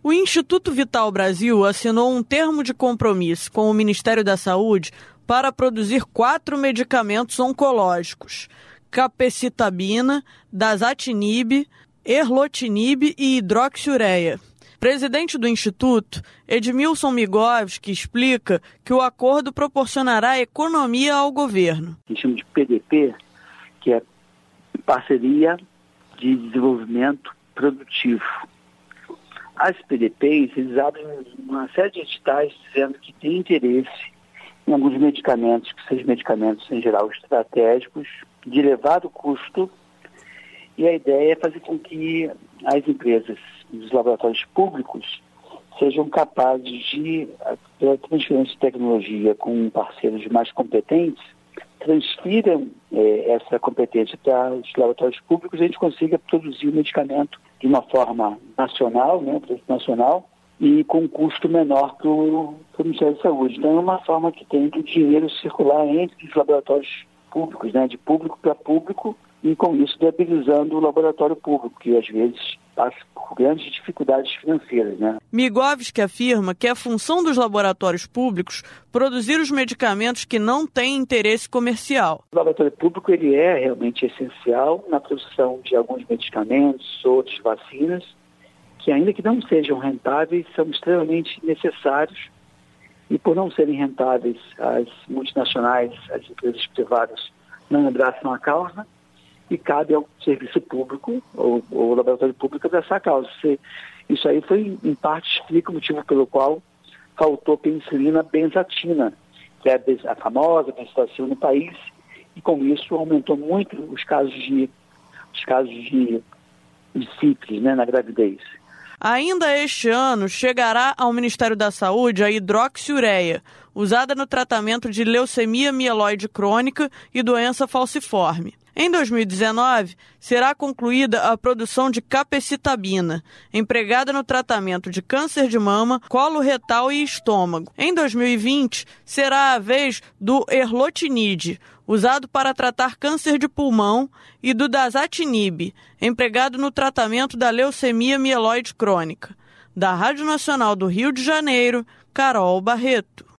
O Instituto Vital Brasil assinou um termo de compromisso com o Ministério da Saúde para produzir 4 medicamentos oncológicos: capecitabina, dasatinib, erlotinib e hidroxiureia. Presidente do Instituto, Edmilson Migovski, explica que o acordo proporcionará economia ao governo. A gente chama de PDP, que é Parceria de Desenvolvimento Produtivo. As PDPs, eles abrem uma série de editais dizendo que tem interesse em alguns medicamentos, que sejam medicamentos em geral estratégicos, de elevado custo, e a ideia é fazer com que as empresas dos laboratórios públicos sejam capazes de, pela transferência de tecnologia com parceiros mais competentes, transfiram essa competência para os laboratórios públicos e a gente consiga produzir o medicamento de uma forma nacional, produto nacional, e com um custo menor para o Ministério da Saúde. Então é uma forma que tem do dinheiro circular entre os laboratórios públicos, de público para público, e com isso viabilizando o laboratório público, que às vezes passa por grandes dificuldades financeiras. Migovski afirma que é função dos laboratórios públicos produzir os medicamentos que não têm interesse comercial. O laboratório público ele é realmente essencial na produção de alguns medicamentos, outras vacinas, que ainda que não sejam rentáveis, são extremamente necessários, e por não serem rentáveis, as multinacionais, as empresas privadas não abraçam a causa, e cabe ao serviço público, ou ao laboratório público, abraçar a causa. Isso aí foi, em parte, explica o motivo pelo qual faltou penicilina benzatina, que é a famosa benzatina no país, e com isso aumentou muito os casos de sífilis, na gravidez. Ainda este ano chegará ao Ministério da Saúde a hidroxiureia, usada no tratamento de leucemia mieloide crônica e doença falciforme. Em 2019, será concluída a produção de capecitabina, empregada no tratamento de câncer de mama, colo retal e estômago. Em 2020, será a vez do erlotinib, usado para tratar câncer de pulmão, e do dasatinib, empregado no tratamento da leucemia mieloide crônica. Da Rádio Nacional do Rio de Janeiro, Carol Barreto.